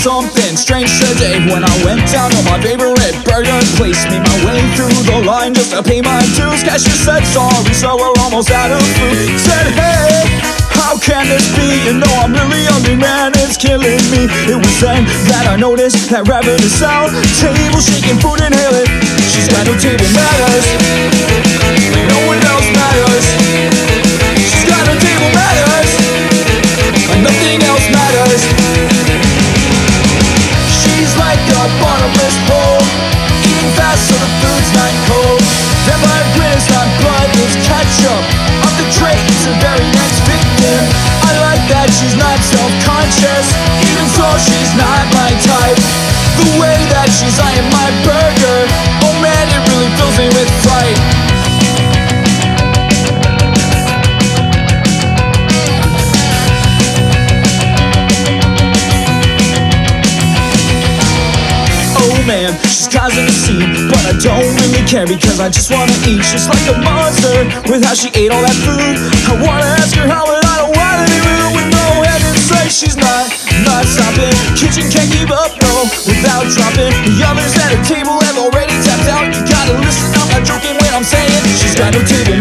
something strange today when I went down to my favorite burger place. Made my way through the line just to pay my dues. Cashier said sorry, so we're almost out of food. Said hey, how can this be? You know I'm really hungry, man, it's killing me. It was then that I noticed that ravenous sound. Table shaking, food inhaling. She's got no table manners. No one else matters. She's got no table manners. Nothing else matters. She's like a bottomless hole, eating fast so the food's not cold. Vampire grin is not blood, it's ketchup. Off the tray, it's the very next victim. I like that she's not self-conscious, even so she's not my type. The way that she's eyeing my burger, oh man, it really fills me with fright. Man, she's causing a scene, but I don't really care because I just wanna eat. She's like a monster with how she ate all that food. I wanna ask her how, but I don't wanna be rude with no head in sight. She's not stopping. Kitchen can't keep up, no, without dropping. The others at her table have already tapped out. You gotta listen, I'm not joking when I'm saying she's got no table